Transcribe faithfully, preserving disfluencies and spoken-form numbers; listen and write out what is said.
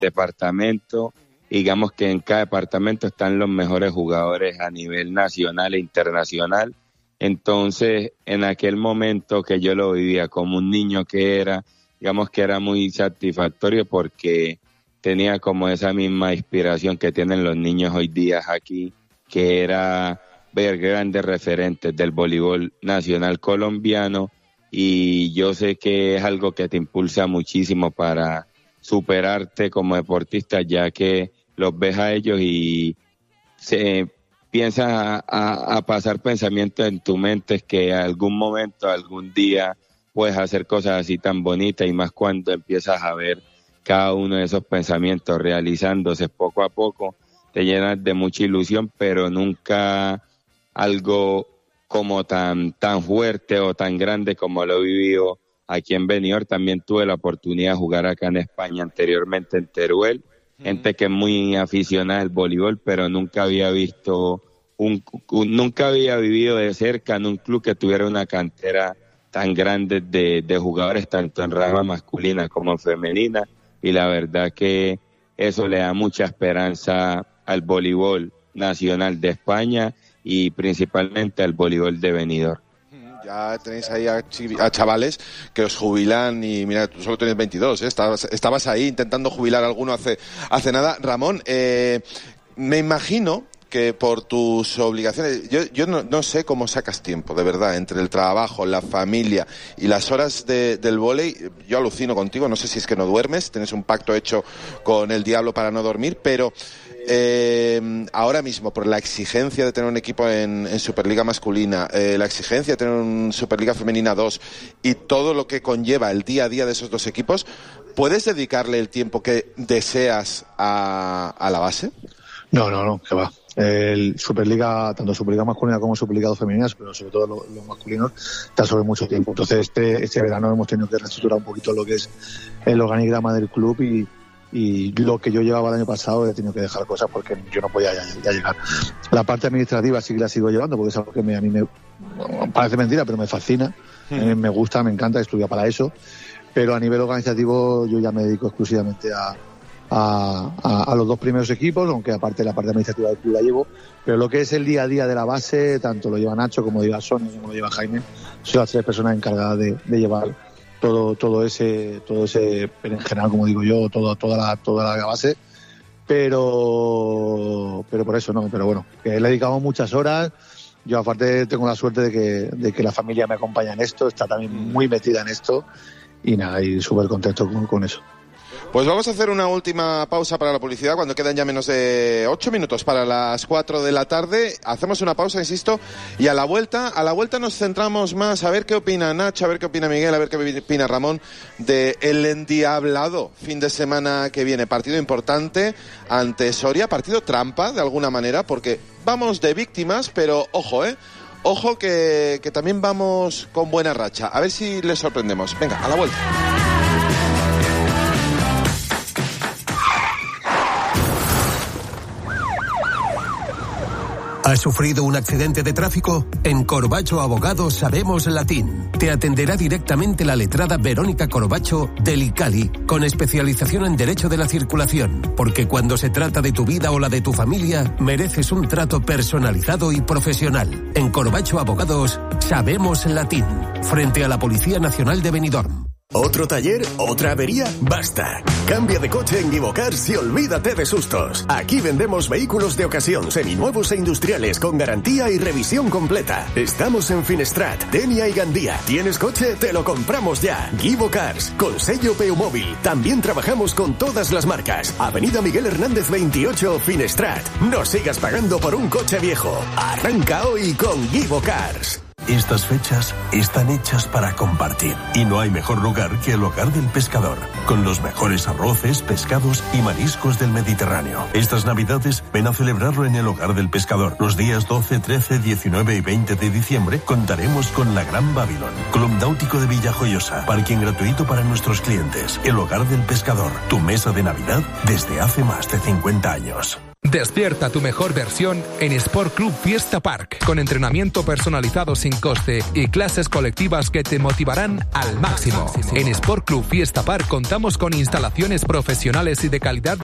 departamento. Digamos que en cada departamento están los mejores jugadores a nivel nacional e internacional. Entonces, en aquel momento que yo lo vivía como un niño que era, digamos que era muy satisfactorio porque tenía como esa misma inspiración que tienen los niños hoy día aquí, que era ver grandes referentes del voleibol nacional colombiano, y yo sé que es algo que te impulsa muchísimo para superarte como deportista, ya que los ves a ellos y se piensas a, a, a pasar pensamientos en tu mente que algún momento, algún día puedes hacer cosas así tan bonitas, y más cuando empiezas a ver cada uno de esos pensamientos realizándose poco a poco, te llenas de mucha ilusión, pero nunca algo como tan tan fuerte o tan grande como lo he vivido aquí en Benidorm. También tuve la oportunidad de jugar acá en España anteriormente en Teruel, mm. gente que es muy aficionada al voleibol, pero nunca había visto, un, un nunca había vivido de cerca en un club que tuviera una cantera tan grande de, de jugadores, tanto en rama masculina como en femenina, y la verdad que eso le da mucha esperanza al voleibol nacional de España y principalmente al voleibol de Benidorm. Ya tenéis ahí a, ch- a chavales que os jubilan y mira, tú solo tienes veintidós, ¿eh? estabas, estabas ahí intentando jubilar a alguno hace, hace nada. Ramón, eh, me imagino que por tus obligaciones, yo, yo no, no sé cómo sacas tiempo, de verdad, entre el trabajo, la familia y las horas de, del vóley. Yo alucino contigo, no sé si es que no duermes, tienes un pacto hecho con el diablo para no dormir, pero eh, ahora mismo, por la exigencia de tener un equipo en, en Superliga masculina, eh, la exigencia de tener un Superliga femenina dos y todo lo que conlleva el día a día de esos dos equipos, ¿puedes dedicarle el tiempo que deseas a, a la base? No, no, no, que va. El Superliga, tanto Superliga masculina como Superliga dos femeninas, pero sobre todo los, los masculinos, te absorbe mucho tiempo. Entonces este, este verano hemos tenido que reestructurar un poquito lo que es el organigrama del club, y, y lo que yo llevaba el año pasado he tenido que dejar cosas porque yo no podía ya, ya llegar. La parte administrativa sí que la sigo llevando porque es algo que me, a mí me parece mentira, pero me fascina, mm. me, me gusta, me encanta, estudio para eso, pero a nivel organizativo yo ya me dedico exclusivamente a A, a, a los dos primeros equipos, aunque aparte la parte administrativa del club la llevo, pero lo que es el día a día de la base, tanto lo lleva Nacho como lo lleva Sonia, como lo lleva Jaime, son las tres personas encargadas de, de llevar todo todo ese todo ese en general, como digo yo, todo, toda la toda la base, pero pero por eso no, pero bueno, que le dedicamos muchas horas. Yo aparte tengo la suerte de que, de que la familia me acompaña en esto, está también muy metida en esto, y nada, y súper contento con, con eso. Pues vamos a hacer una última pausa para la publicidad cuando quedan ya menos de ocho minutos para las cuatro de la tarde. Hacemos una pausa, insisto, y a la vuelta, a la vuelta nos centramos más a ver qué opina Nacho, a ver qué opina Miguel, a ver qué opina Ramón de el endiablado fin de semana que viene. Partido importante ante Soria, partido trampa de alguna manera, porque vamos de víctimas, pero ojo, eh, ojo que, que también vamos con buena racha. A ver si les sorprendemos. Venga, a la vuelta. ¿Has sufrido un accidente de tráfico? En Corbacho Abogados sabemos latín. Te atenderá directamente la letrada Verónica Corbacho del ICALI, con especialización en Derecho de la Circulación, porque cuando se trata de tu vida o la de tu familia, mereces un trato personalizado y profesional. En Corbacho Abogados sabemos latín, frente a la Policía Nacional de Benidorm. ¿Otro taller? ¿Otra avería? ¡Basta! Cambia de coche en Givocars y olvídate de sustos. Aquí vendemos vehículos de ocasión, seminuevos e industriales con garantía y revisión completa. Estamos en Finestrat, Denia y Gandía. ¿Tienes coche? Te lo compramos ya. Givocars, con sello Peumóvil. También trabajamos con todas las marcas. Avenida Miguel Hernández veintiocho, Finestrat. No sigas pagando por un coche viejo. Arranca hoy con Givocars. Estas fechas están hechas para compartir, y no hay mejor lugar que el Hogar del Pescador, con los mejores arroces, pescados y mariscos del Mediterráneo. Estas Navidades ven a celebrarlo en el Hogar del Pescador. Los días doce, trece, diecinueve y veinte de diciembre contaremos con la Gran Babylon, Club Náutico de Villajoyosa, parking gratuito para nuestros clientes. El Hogar del Pescador, tu mesa de Navidad desde hace más de cincuenta años. Despierta tu mejor versión en Sport Club Fiesta Park, con entrenamiento personalizado sin coste y clases colectivas que te motivarán al máximo. En Sport Club Fiesta Park contamos con instalaciones profesionales y de calidad